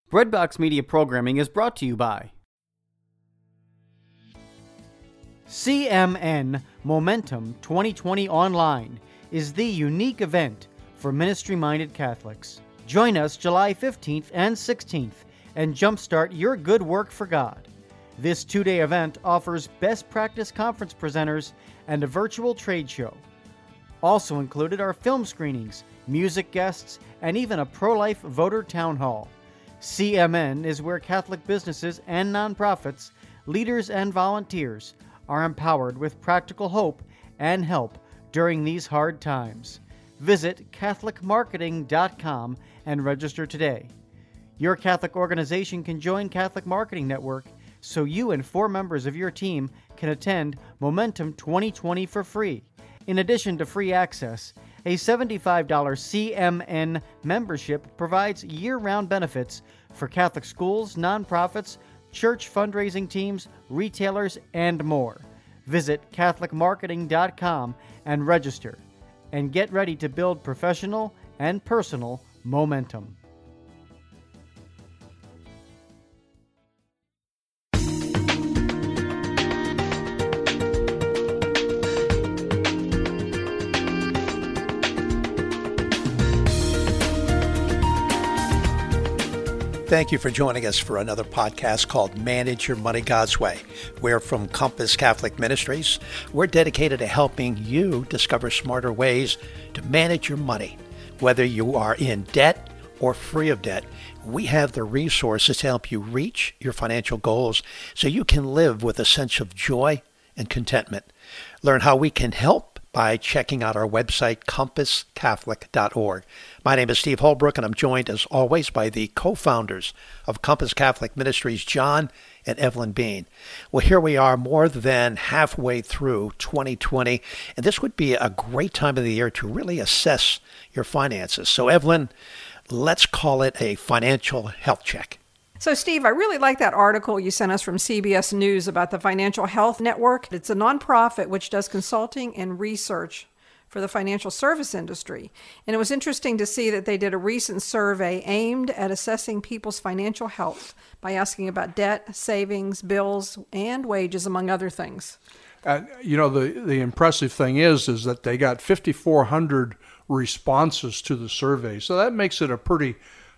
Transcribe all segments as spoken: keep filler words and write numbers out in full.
Breadbox Media programming is brought to you by C M N Momentum twenty twenty Online is the unique event for ministry-minded Catholics. Join us July fifteenth and sixteenth and jumpstart your good work for God. This two-day event offers best practice conference presenters and a virtual trade show. Also included are film screenings, music guests, and even a pro-life voter town hall. C M N is where Catholic businesses and nonprofits, leaders and volunteers are empowered with practical hope and help during these hard times. Visit Catholic Marketing dot com and register today. Your Catholic organization can join Catholic Marketing Network so you and four members of your team can attend Momentum twenty twenty for free. In addition to free access, a seventy-five dollars C M N membership provides year-round benefits for Catholic schools, nonprofits, church fundraising teams, retailers, and more. Visit Catholic Marketing dot com and register, and get ready to build professional and personal momentum. Thank you for joining us for another podcast called Manage Your Money God's Way. We're from Compass Catholic Ministries. We're dedicated to helping you discover smarter ways to manage your money. Whether you are in debt or free of debt, we have the resources to help you reach your financial goals so you can live with a sense of joy and contentment. Learn how we can help by checking out our website, compass catholic dot org. My name is Steve Holbrook, and I'm joined, as always, by the co-founders of Compass Catholic Ministries, John and Evelyn Bean. Well, here we are more than halfway through twenty twenty, and this would be a great time of the year to really assess your finances. So, Evelyn, let's call it a financial health check. So, Steve, I really like that article you sent us from C B S News about the Financial Health Network. It's a nonprofit which does consulting and research for the financial service industry. And it was interesting to see that they did a recent survey aimed at assessing people's financial health by asking about debt, savings, bills, and wages, among other things. Uh, you know, the, the impressive thing is, is that they got fifty-four hundred responses to the survey. So that makes it a pretty...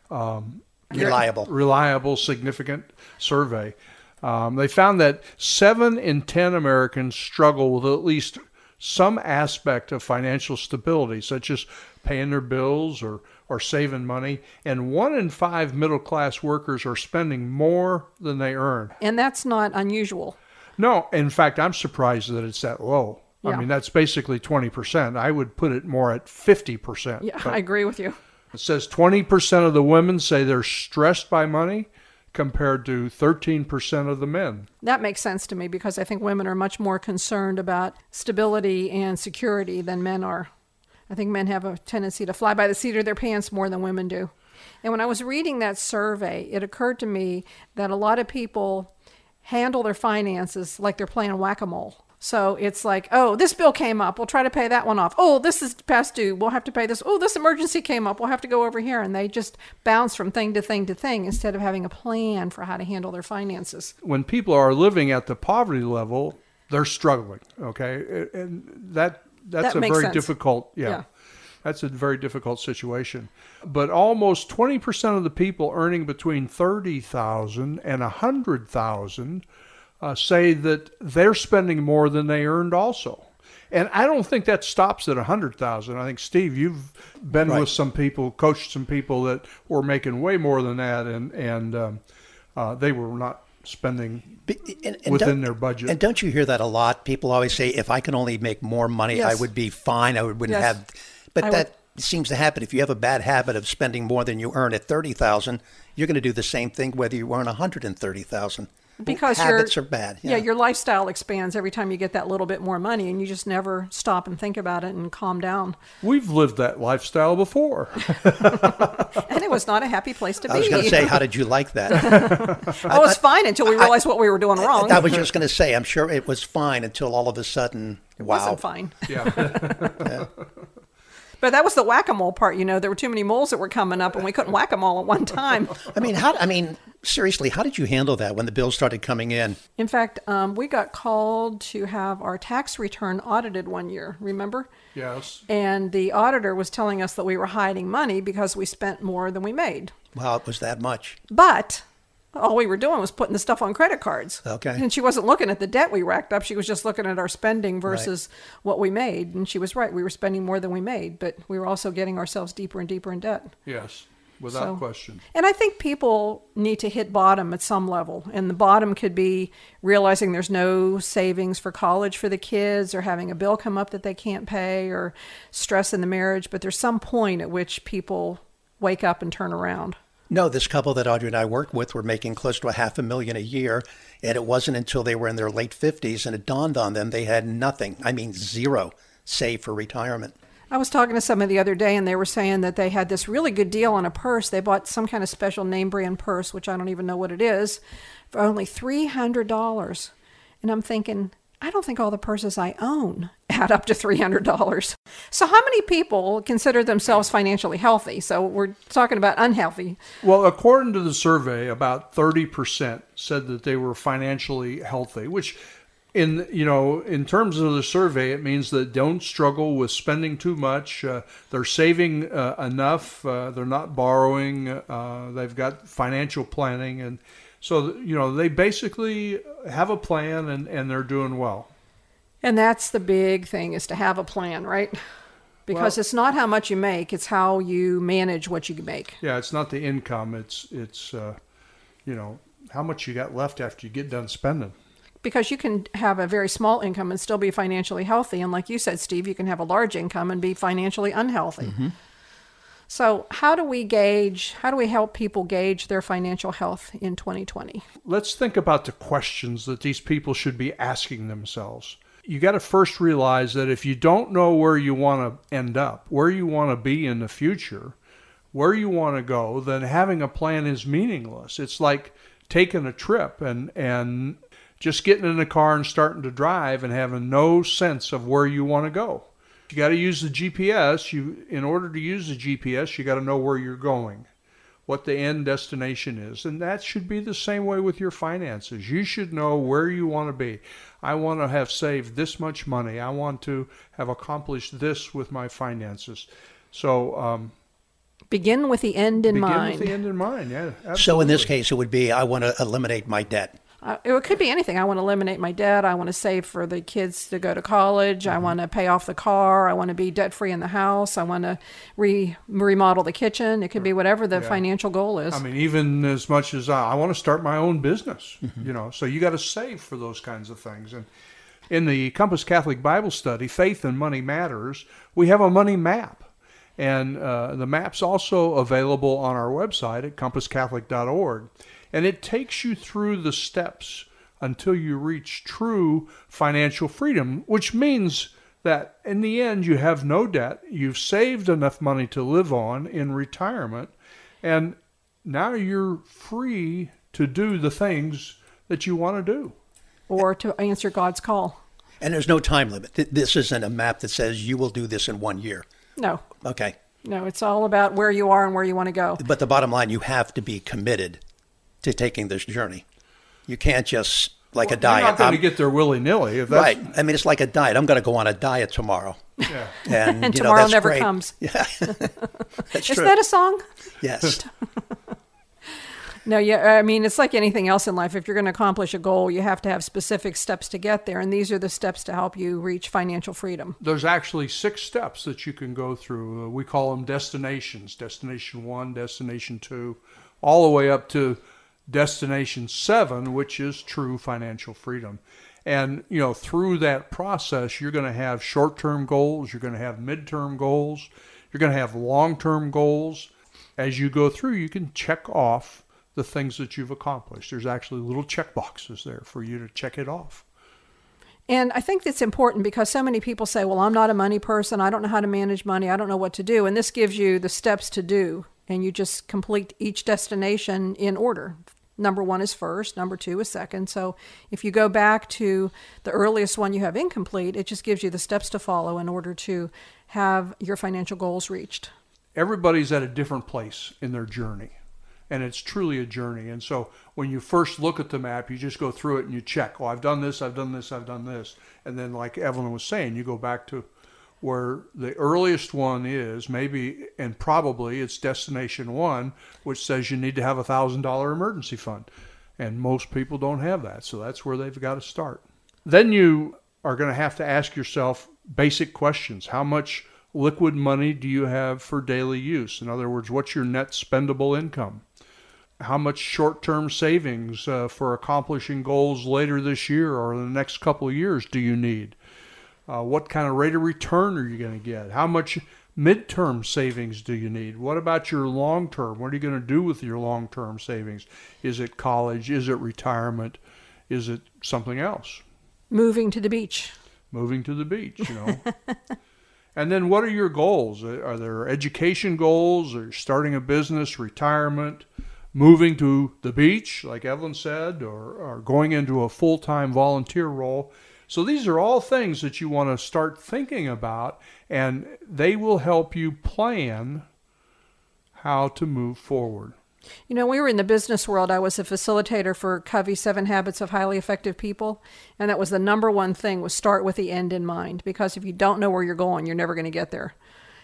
Um, Reliable. Reliable, significant survey. Um, they found that seven in ten Americans struggle with at least some aspect of financial stability, such as paying their bills or, or saving money. And one in five middle-class workers are spending more than they earn. And that's not unusual. No. In fact, I'm surprised that it's that low. Yeah. I mean, that's basically twenty percent. I would put it more at fifty percent. Yeah, but I agree with you. It says twenty percent of the women say they're stressed by money compared to thirteen percent of the men. That makes sense to me because I think women are much more concerned about stability and security than men are. I think men have a tendency to fly by the seat of their pants more than women do. And when I was reading that survey, it occurred to me that a lot of people handle their finances like they're playing whack-a-mole. So it's like, oh, this bill came up. We'll try to pay that one off. Oh, this is past due. We'll have to pay this. Oh, this emergency came up. We'll have to go over here. And they just bounce from thing to thing to thing instead of having a plan for how to handle their finances. When people are living at the poverty level, they're struggling, okay? And that that's that a very sense. difficult, yeah, yeah. That's a very difficult situation. But almost twenty percent of the people earning between thirty thousand dollars and one hundred thousand dollars Uh, say that they're spending more than they earned also. And I don't think that stops at one hundred thousand dollars. I think, Steve, you've been right. with some people, coached some people that were making way more than that, and, and um, uh, they were not spending and, and within their budget. And don't you hear that a lot? People always say, if I can only make more money, yes. I would be fine. I wouldn't yes. have... But I that would. seems to happen. If you have a bad habit of spending more than you earn at thirty thousand dollars, you're going to do the same thing whether you earn one hundred thirty thousand dollars. Because habits your, are bad. Yeah. yeah, your lifestyle expands every time you get that little bit more money, and you just never stop and think about it and calm down. We've lived that lifestyle before. And it was not a happy place to be. I was going to say, how did you like that? Oh, it was fine until we realized I, what we were doing wrong. I was just going to say, I'm sure it was fine until all of a sudden, it wow. It wasn't fine. Yeah. yeah. But that was the whack-a-mole part, you know. There were too many moles that were coming up, and we couldn't whack them all at one time. I mean, how? I mean, seriously, how did you handle that when the bills started coming in? In fact, um, we got called to have our tax return audited one year, remember? Yes. And the auditor was telling us that we were hiding money because we spent more than we made. Wow, it was that much. But all we were doing was putting the stuff on credit cards. Okay. And she wasn't looking at the debt we racked up. She was just looking at our spending versus right. what we made. And she was right. We were spending more than we made, but we were also getting ourselves deeper and deeper in debt. Yes, without So- question. And I think people need to hit bottom at some level. And the bottom could be realizing there's no savings for college for the kids, or having a bill come up that they can't pay, or stress in the marriage. But there's some point at which people wake up and turn around. No, this couple that Audrey and I worked with were making close to a half a million a year, and it wasn't until they were in their late fifties and it dawned on them they had nothing, I mean zero, saved for retirement. I was talking to someone the other day, and they were saying that they had this really good deal on a purse. They bought some kind of special name brand purse, which I don't even know what it is, for only three hundred dollars. And I'm thinking, I don't think all the purses I own add up to three hundred dollars. So how many people consider themselves financially healthy? So we're talking about unhealthy. Well, according to the survey, about thirty percent said that they were financially healthy, which in, you know, in terms of the survey, it means that don't struggle with spending too much. Uh, they're saving uh, enough. Uh, they're not borrowing. Uh, they've got financial planning. And so, you know, they basically have a plan, and, and they're doing well. And that's the big thing, is to have a plan, right? Because Well- it's not how much you make, it's how you manage what you make. Yeah, it's not the income. It's, it's uh, you know, how much you got left after you get done spending. Because you can have a very small income and still be financially healthy. And like you said, Steve, you can have a large income and be financially unhealthy. Mm-hmm. So how do we gauge, how do we help people gauge their financial health in twenty twenty? Let's think about the questions that these people should be asking themselves. You got to first realize that if you don't know where you want to end up, where you want to be in the future, where you want to go, then having a plan is meaningless. It's like taking a trip and, and just getting in the car and starting to drive and having no sense of where you want to go. You got to use the G P S. You, in order to use the G P S, you got to know where you're going, what the end destination is. And that should be the same way with your finances. You should know where you want to be. I want to have saved this much money. I want to have accomplished this with my finances. So um, Begin with the end in begin mind. with the end in mind. Yeah, absolutely. So in this case, it would be, I want to eliminate my debt. Uh, it could be anything. I want to eliminate my debt. I want to save for the kids to go to college. Mm-hmm. I want to pay off the car. I want to be debt free in the house. I want to re- remodel the kitchen. It could be whatever the Yeah. financial goal is. I mean, even as much as I, I want to start my own business, you know, so you got to save for those kinds of things. And in the Compass Catholic Bible Study, Faith and Money Matters, we have a money map. And uh, the map's also available on our website at compass catholic dot org. And it takes you through the steps until you reach true financial freedom, which means that in the end you have no debt, you've saved enough money to live on in retirement, and now you're free to do the things that you want to do. Or to answer God's call. And there's no time limit. Th- This isn't a map that says you will do this in one year. No, Okay. no, it's all about where you are and where you want to go. But the bottom line, you have to be committed to taking this journey. You can't just, like a You're diet. not going to I'm- get there willy-nilly. If that's, right. I mean, it's like a diet. I'm going to go on a diet tomorrow. Yeah. And, And you know, tomorrow that's never great. comes. Yeah. That's Is true. that a song? Yes. No, yeah, I mean, it's like anything else in life. If you're going to accomplish a goal, you have to have specific steps to get there. And these are the steps to help you reach financial freedom. There's actually six steps that you can go through. Uh, we call them destinations. Destination one, destination two, all the way up to destination seven, which is true financial freedom. And, you know, through that process, you're going to have short-term goals. You're going to have midterm goals. You're going to have long-term goals. As you go through, you can check off the things that you've accomplished. There's actually little check boxes there for you to check it off. And I think that's important because so many people say, well, I'm not a money person. I don't know how to manage money. I don't know what to do. And this gives you the steps to do. And you just complete each destination in order. Number one is first. Number two is second. So if you go back to the earliest one you have incomplete, it just gives you the steps to follow in order to have your financial goals reached? Everybody's at a different place in their journey, and it's truly a journey. And so when you first look at the map, you just go through it and you check, oh, I've done this, I've done this, I've done this. And then like Evelyn was saying, you go back to where the earliest one is, maybe, and probably it's destination one, which says you need to have a one thousand dollars emergency fund. And most people don't have that, so that's where they've got to start. Then you are going to have to ask yourself basic questions. How much liquid money do you have for daily use? In other words, what's your net spendable income? How much short-term savings uh, for accomplishing goals later this year or the next couple of years do you need? Uh, what kind of rate of return are you going to get? How much midterm savings do you need? What about your long-term? What are you going to do with your long-term savings? Is it college? Is it retirement? Is it something else? Moving to the beach. Moving to the beach, you know. And then what are your goals? Are there education goals? Are you starting a business, retirement, moving to the beach, like Evelyn said, or, or going into a full-time volunteer role? So these are all things that you want to start thinking about, and they will help you plan how to move forward. You know, we were in the business world. I was a facilitator for Covey Seven Habits of Highly Effective People. And that was the number one thing, was start with the end in mind. Because if you don't know where you're going, you're never going to get there.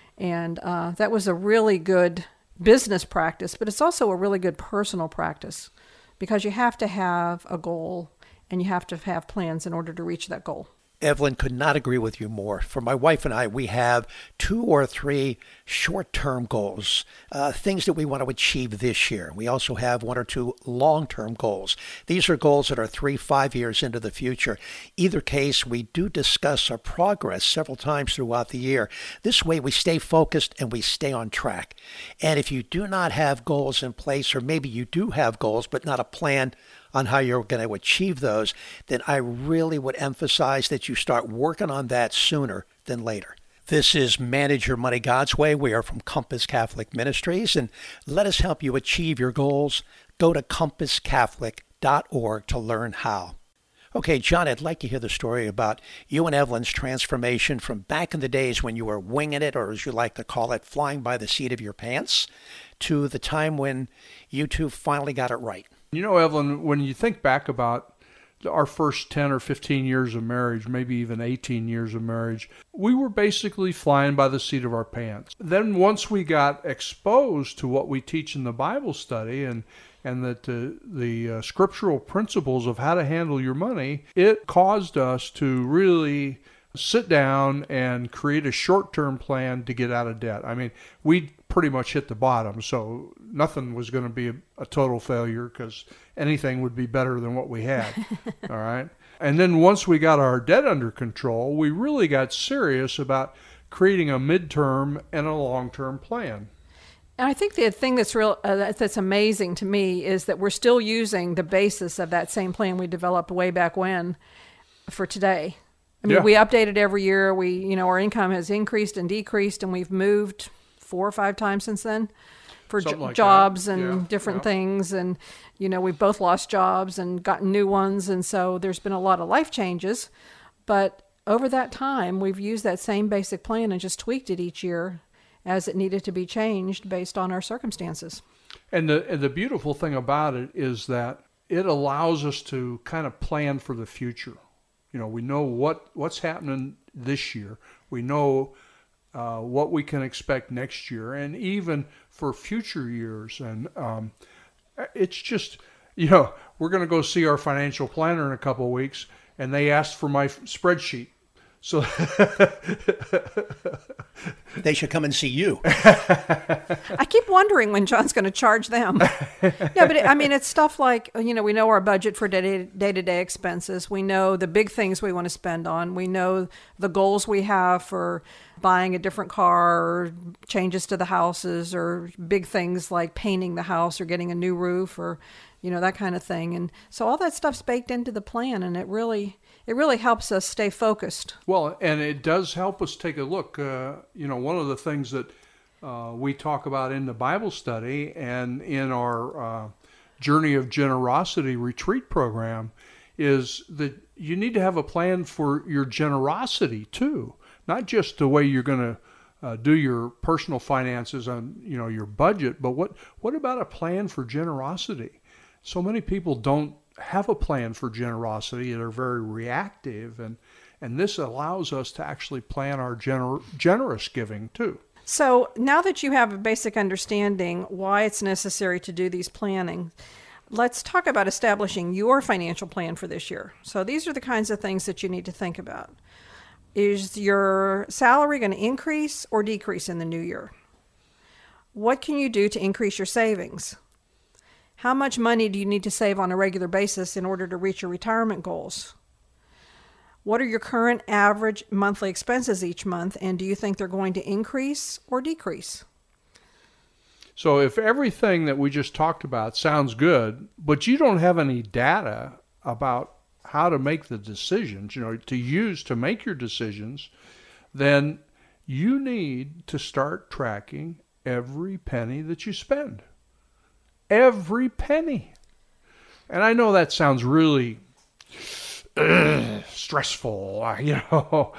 And uh, that was a really good business practice, but it's also a really good personal practice. Because you have to have a goal and you have to have plans in order to reach that goal. Evelyn, could not agree with you more. For my wife and I, we have two or three short-term goals, uh, things that we want to achieve this year. We also have one or two long-term goals. These are goals that are three, five years into the future. Either case, we do discuss our progress several times throughout the year. This way, we stay focused and we stay on track. And if you do not have goals in place, or maybe you do have goals but not a plan on how you're going to achieve those, then I really would emphasize that you start working on that sooner than later. This is Manage Your Money God's Way. We are from Compass Catholic Ministries, and let us help you achieve your goals. Go to compass catholic dot org to learn how. Okay, John, I'd like to hear the story about you and Evelyn's transformation from back in the days when you were winging it, or as you like to call it, flying by the seat of your pants, to the time when you two finally got it right. You know, Evelyn, when you think back about our first ten or fifteen years of marriage, maybe even eighteen years of marriage, we were basically flying by the seat of our pants. Then once we got exposed to what we teach in the Bible study and and that uh, the uh, scriptural principles of how to handle your money, it caused us to really sit down and create a short-term plan to get out of debt. I mean, we pretty much hit the bottom, so nothing was going to be a, a total failure because anything would be better than what we had. All right. And then once we got our debt under control, we really got serious about creating a midterm and a long-term plan. And I think the thing that's real uh, that's amazing to me is that we're still using the basis of that same plan we developed way back when for today. I mean, Yeah. we update it every year. We, you know, our income has increased and decreased, and we've moved four or five times since then for jo- like jobs that. and Yeah, different yeah. things. And, you know, we've both lost jobs and gotten new ones. And so there's been a lot of life changes. But over that time, we've used that same basic plan and just tweaked it each year as it needed to be changed based on our circumstances. And the and the beautiful thing about it is that it allows us to kind of plan for the future. You know, we know what, what's happening this year. We know uh, what we can expect next year, and even for future years. And um, it's just, you know, we're going to go see our financial planner in a couple of weeks, and they asked for my f- spreadsheet. So They should come and see you. I keep wondering when John's going to charge them. No, but it, I mean, it's stuff like, you know, we know our budget for day- day-to-day expenses. We know the big things we want to spend on. We know the goals we have for buying a different car or changes to the houses or big things like painting the house or getting a new roof or, you know, that kind of thing. And so all that stuff's baked into the plan, and it really... It really helps us stay focused. Well, and it does help us take a look. Uh, you know, one of the things that uh, we talk about in the Bible study and in our uh, Journey of Generosity retreat program is that you need to have a plan for your generosity too. Not just the way you're going to uh, do your personal finances on, you know, your budget, but what, what about a plan for generosity? So many people don't have a plan for generosity. They're very reactive, and, and this allows us to actually plan our gener- generous giving too. So now that you have a basic understanding why it's necessary to do these planning, let's talk about establishing your financial plan for this year. So these are the kinds of things that you need to think about. Is your salary going to increase or decrease in the new year? What can you do to increase your savings? How much money do you need to save on a regular basis in order to reach your retirement goals? What are your current average monthly expenses each month, and do you think they're going to increase or decrease? So if everything that we just talked about sounds good, but you don't have any data about how to make the decisions, you know, to use to make your decisions, then you need to start tracking every penny that you spend. Every penny. And I know that sounds really uh, stressful, you know,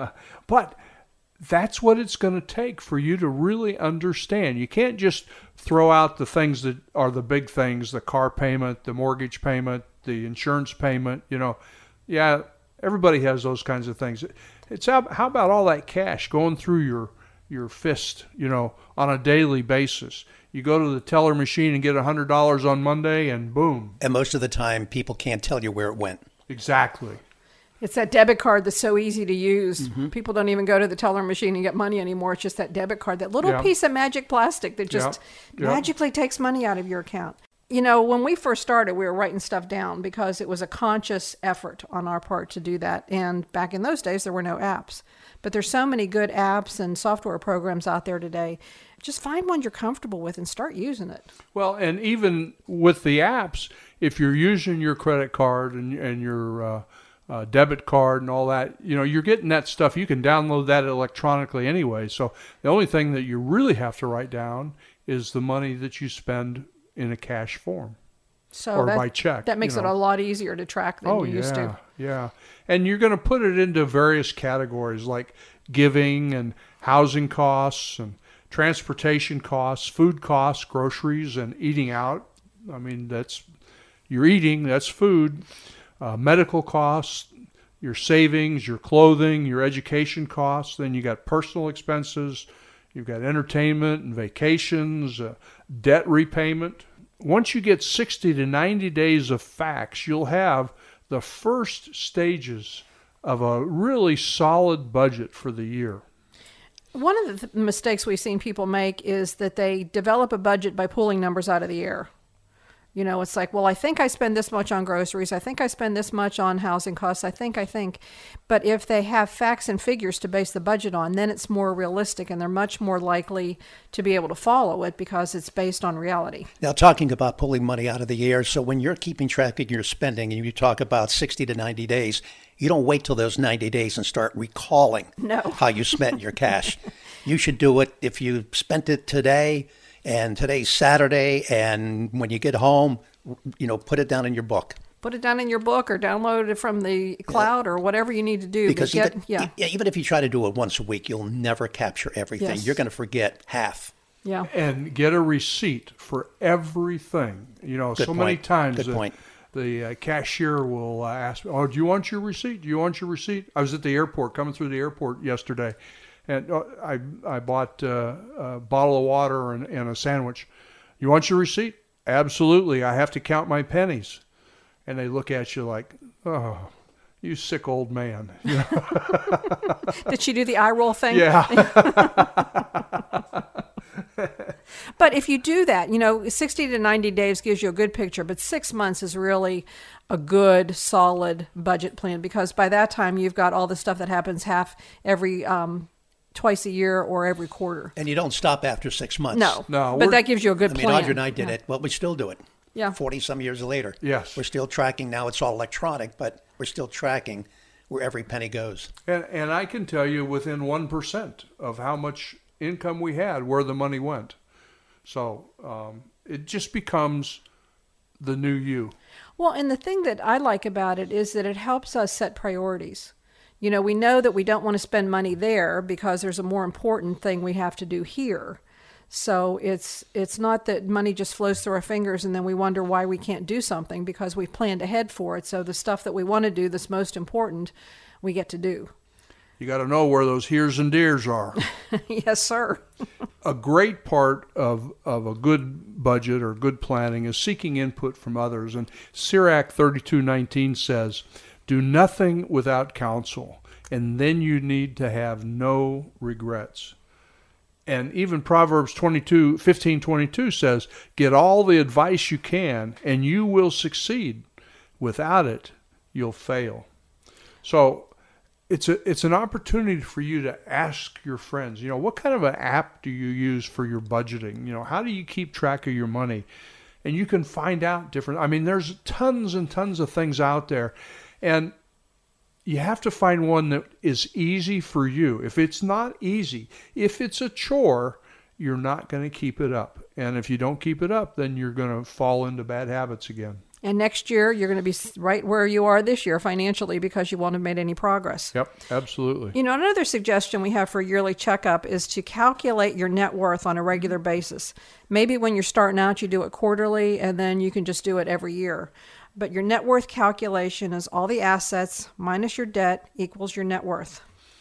but that's what it's going to take for you to really understand. You can't just throw out the things that are the big things, the car payment, the mortgage payment, the insurance payment, you know. Yeah, everybody has those kinds of things. It's how, how about all that cash going through your your fist, you know, on a daily basis? You go to the teller machine and get one hundred dollars on Monday, and boom. And most of the time, people can't tell you where it went. Exactly. It's that debit card that's so easy to use. Mm-hmm. People don't even go to the teller machine and get money anymore. It's just that debit card, that little Yeah. piece of magic plastic that just Yeah. Yeah. magically takes money out of your account. You know, when we first started, we were writing stuff down because it was a conscious effort on our part to do that. And back in those days, there were no apps. But there's so many good apps and software programs out there today. Just find one you're comfortable with and start using it. Well, and even with the apps, if you're using your credit card and, and your uh, uh, debit card and all that, you know, you're getting that stuff. You can download that electronically anyway. So the only thing that you really have to write down is the money that you spend in a cash form. So or that, by check. That makes you it know. a lot easier to track than Oh, you yeah, used to. yeah. And you're going to put it into various categories like giving and housing costs and transportation costs, food costs, groceries, and eating out. I mean, that's, you're eating, that's food. Uh, medical costs, your savings, your clothing, your education costs. Then you got personal expenses. You've got entertainment and vacations, uh, debt repayment. Once you get sixty to ninety days of facts, you'll have the first stages of a really solid budget for the year. One of the th- mistakes we've seen people make is that they develop a budget by pulling numbers out of the air. You know, it's like, well, I think I spend this much on groceries. I think I spend this much on housing costs. I think, I think. But if they have facts and figures to base the budget on, then it's more realistic and they're much more likely to be able to follow it because it's based on reality. Now, talking about pulling money out of the air, so when you're keeping track of your spending and you talk about sixty to ninety days, you don't wait till those ninety days and start recalling No. how you spent your cash. You should do it if you spent it today, and today's Saturday, and when you get home, you know, put it down in your book. Put it down in your book or download it from the cloud or whatever you need to do. Because to get, even, yeah. e- even if you try to do it once a week, you'll never capture everything. Yes. You're going to forget half. Yeah. And get a receipt for everything. You know, Good so many point. times Good the, point. the uh, cashier will uh, ask, oh, do you want your receipt? Do you want your receipt? I was at the airport, coming through the airport yesterday, and uh, I I bought uh, a bottle of water and, and a sandwich. You want your receipt? Absolutely. I have to count my pennies. And they look at you like, oh, you sick old man. You know? Did she do the eye roll thing? Yeah. But if you do that, you know, sixty to ninety days gives you a good picture, but six months is really a good, solid budget plan because by that time you've got all the stuff that happens half every, um, twice a year or every quarter. And you don't stop after six months. No, No, but we're- that gives you a good I mean, plan. Audrey and I did Yeah. it. Well, we still do it. Yeah. forty-some years later. Yes. We're still tracking. Now it's all electronic, but we're still tracking where every penny goes. And, and I can tell you within one percent of how much income we had, where the money went. So um, it just becomes the new you. Well, and the thing that I like about it is that it helps us set priorities. You know, we know that we don't want to spend money there because there's a more important thing we have to do here. So it's it's not that money just flows through our fingers and then we wonder why we can't do something, because we've planned ahead for it. So the stuff that we want to do that's most important, we get to do. You got to know where those heres and deers are. Yes, sir. A great part of, of a good budget or good planning is seeking input from others. And Sirach thirty-two nineteen says, do nothing without counsel, and then you need to have no regrets. And even Proverbs twenty-two, fifteen twenty-two says, get all the advice you can, and you will succeed. Without it, you'll fail. So it's a it's an opportunity for you to ask your friends, you know, what kind of an app do you use for your budgeting? You know, how do you keep track of your money? And you can find out different. I mean, there's tons and tons of things out there. And you have to find one that is easy for you. If it's not easy, if it's a chore, you're not going to keep it up. And if you don't keep it up, then you're going to fall into bad habits again. And next year, you're going to be right where you are this year financially because you won't have made any progress. Yep, absolutely. You know, another suggestion we have for a yearly checkup is to calculate your net worth on a regular basis. Maybe when you're starting out, you do it quarterly, and then you can just do it every year. But your net worth calculation is all the assets minus your debt equals your net worth.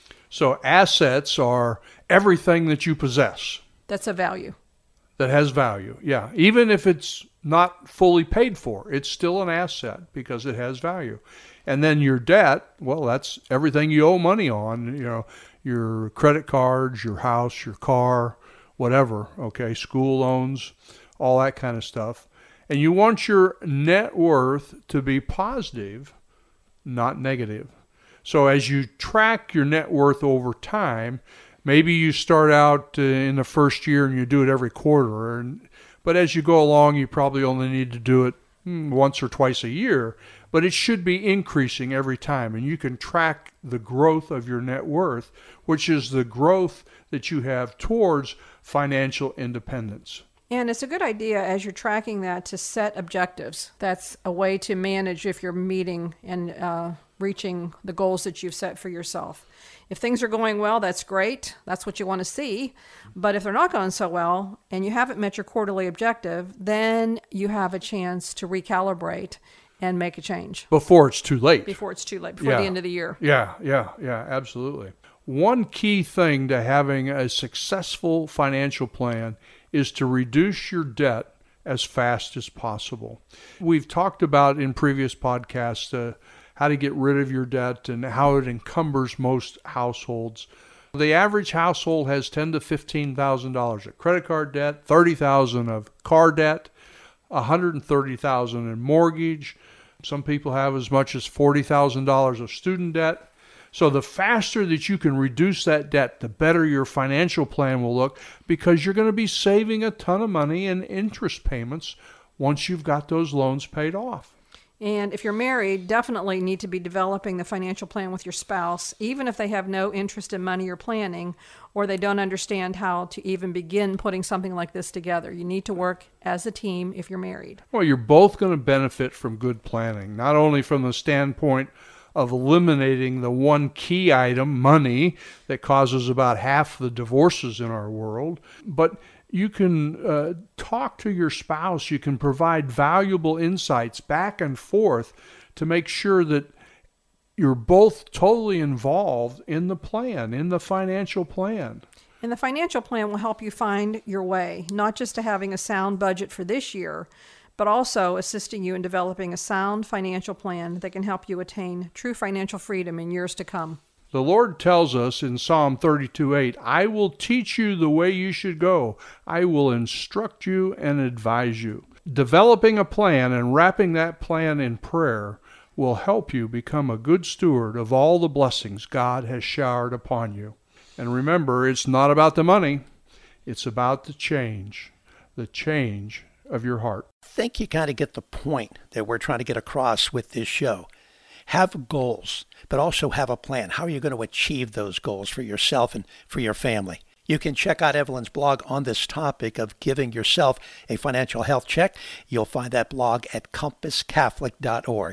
So assets are everything that you possess. That's a value. That has value, yeah. Even if it's not fully paid for, it's still an asset because it has value. And then your debt, well, that's everything you owe money on, you know, your credit cards, your house, your car, whatever, okay, school loans, all that kind of stuff. And you want your net worth to be positive, not negative. So as you track your net worth over time, maybe you start out uh, in the first year and you do it every quarter. And, but as you go along, you probably only need to do it hmm, once or twice a year. But it should be increasing every time. And you can track the growth of your net worth, which is the growth that you have towards financial independence. And it's a good idea as you're tracking that to set objectives. That's a way to manage if you're meeting and uh, reaching the goals that you've set for yourself. If things are going well, that's great. That's what you want to see. But if they're not going so well and you haven't met your quarterly objective, then you have a chance to recalibrate and make a change. Before it's too late. Before it's too late, before yeah. the end of the year. Yeah, yeah, yeah, absolutely. One key thing to having a successful financial plan is to reduce your debt as fast as possible. We've talked about in previous podcasts uh, how to get rid of your debt and how it encumbers most households. The average household has ten thousand to fifteen thousand dollars of credit card debt, thirty thousand dollars of car debt, one hundred thirty thousand dollars in mortgage. Some people have as much as forty thousand dollars of student debt. So the faster that you can reduce that debt, the better your financial plan will look, because you're going to be saving a ton of money in interest payments once you've got those loans paid off. And if you're married, definitely need to be developing the financial plan with your spouse, even if they have no interest in money or planning, or they don't understand how to even begin putting something like this together. You need to work as a team if you're married. Well, you're both going to benefit from good planning, not only from the standpoint of eliminating the one key item, money, that causes about half the divorces in our world, but you can uh, talk to your spouse. You can provide valuable insights back and forth to make sure that you're both totally involved in the plan, in the financial plan. And the financial plan will help you find your way, not just to having a sound budget for this year, but also assisting you in developing a sound financial plan that can help you attain true financial freedom in years to come. The Lord tells us in Psalm thirty-two eight, I will teach you the way you should go. I will instruct you and advise you. Developing a plan and wrapping that plan in prayer will help you become a good steward of all the blessings God has showered upon you. And remember, it's not about the money. It's about the change, the change of your heart. I think you kind of get the point that we're trying to get across with this show. Have goals, but also have a plan. How are you going to achieve those goals for yourself and for your family? You can check out Evelyn's blog on this topic of giving yourself a financial health check. You'll find that blog at compass catholic dot org.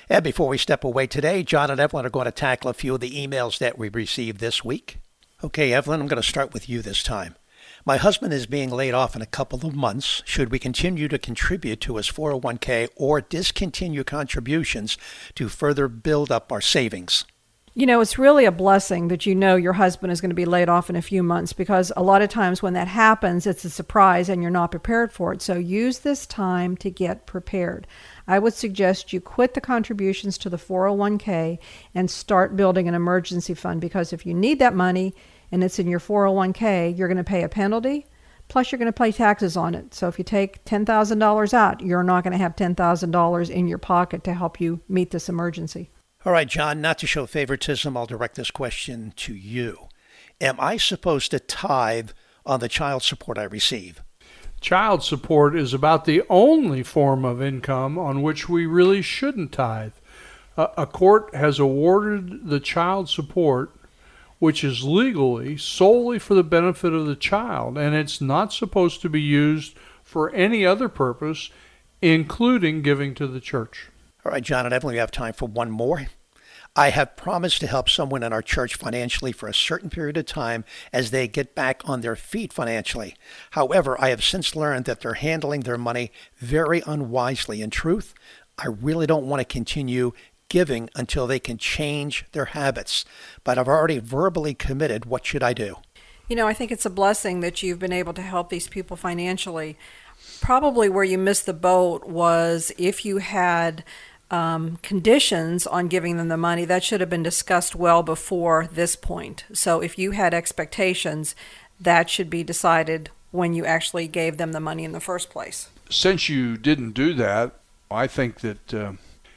And before we step away today, John and Evelyn are going to tackle a few of the emails that we received this week. Okay, Evelyn, I'm going to start with you this time. My husband is being laid off in a couple of months. Should we continue to contribute to his four oh one k or discontinue contributions to further build up our savings? You know, it's really a blessing that you know your husband is going to be laid off in a few months, because a lot of times when that happens, it's a surprise and you're not prepared for it. So use this time to get prepared. I would suggest you quit the contributions to the four oh one k and start building an emergency fund, because if you need that money and it's in your four oh one k, you're going to pay a penalty, plus you're going to pay taxes on it. So if you take ten thousand dollars out, you're not going to have ten thousand dollars in your pocket to help you meet this emergency. All right, John, not to show favoritism, I'll direct this question to you. Am I supposed to tithe on the child support I receive? Child support is about the only form of income on which we really shouldn't tithe. A, a court has awarded the child support, which is legally solely for the benefit of the child, and it's not supposed to be used for any other purpose, including giving to the church. All right, John and Evelyn, we have time for one more. I have promised to help someone in our church financially for a certain period of time as they get back on their feet financially. However, I have since learned that they're handling their money very unwisely. In truth, I really don't want to continue giving until they can change their habits. But I've already verbally committed. What should I do? You know, I think it's a blessing that you've been able to help these people financially. Probably where you missed the boat was if you had Um, conditions on giving them the money. That should have been discussed well before this point. So if you had expectations, that should be decided when you actually gave them the money in the first place. Since you didn't do that, I think that uh,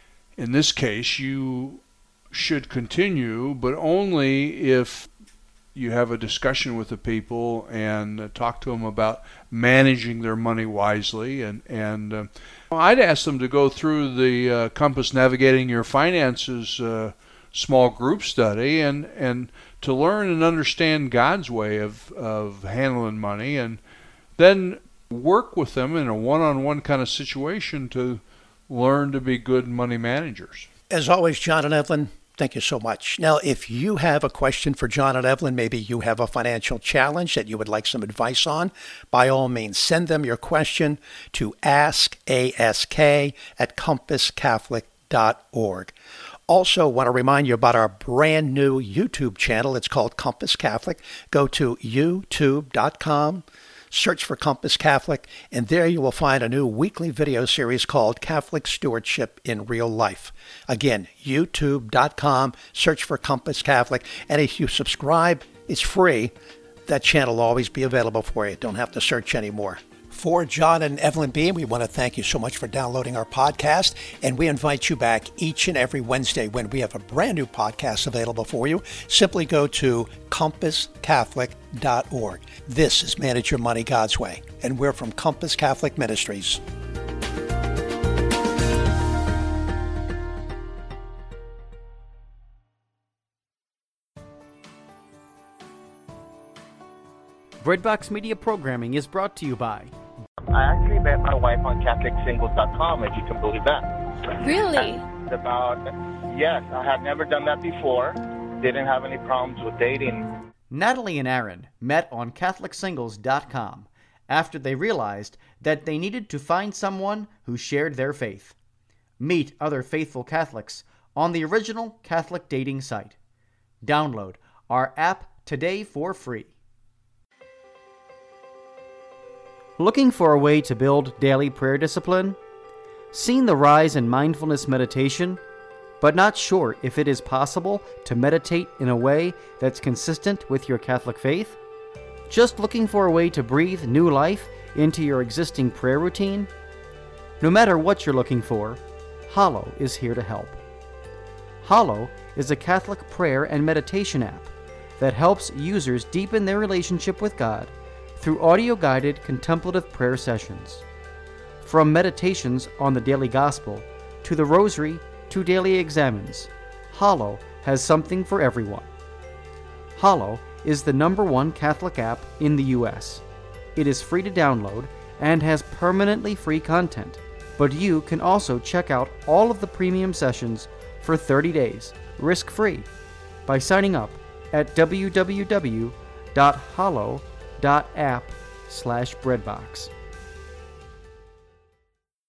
in this case you should continue, but only if you have a discussion with the people and uh, talk to them about managing their money wisely. And, and uh, I'd ask them to go through the uh, Compass Navigating Your Finances uh, small group study and, and to learn and understand God's way of, of handling money, and then work with them in a one-on-one kind of situation to learn to be good money managers. As always, John and Evelyn, thank you so much. Now, if you have a question for John and Evelyn, maybe you have a financial challenge that you would like some advice on, by all means, send them your question to ask ask at compass catholic dot org. Also, want to remind you about our brand new YouTube channel. It's called Compass Catholic. Go to youtube dot com. Search for Compass Catholic, and there you will find a new weekly video series called Catholic Stewardship in Real Life. Again, youtube dot com, search for Compass Catholic, and if you subscribe, it's free. That channel will always be available for you. Don't have to search anymore. For John and Evelyn B., we want to thank you so much for downloading our podcast, and we invite you back each and every Wednesday when we have a brand new podcast available for you. Simply go to compass catholic dot org. This is Manage Your Money God's Way, and we're from Compass Catholic Ministries. Breadbox Media Programming is brought to you by... I actually met my wife on Catholic Singles dot com, if you can believe that. Really? And about, yes, I had never done that before. Didn't have any problems with dating. Natalie and Aaron met on Catholic Singles dot com after they realized that they needed to find someone who shared their faith. Meet other faithful Catholics on the original Catholic dating site. Download our app today for free. Looking for a way to build daily prayer discipline? Seen the rise in mindfulness meditation, but not sure if it is possible to meditate in a way that's consistent with your Catholic faith? Just looking for a way to breathe new life into your existing prayer routine? No matter what you're looking for, Hallow is here to help. Hallow is a Catholic prayer and meditation app that helps users deepen their relationship with God through audio-guided contemplative prayer sessions. From meditations on the daily gospel to the rosary to daily examines, Hallow has something for everyone. Hallow is the number one Catholic app in the U S. It is free to download and has permanently free content, But you can also check out all of the premium sessions for thirty days, risk-free, by signing up at w w w dot hollow dot app slash breadbox.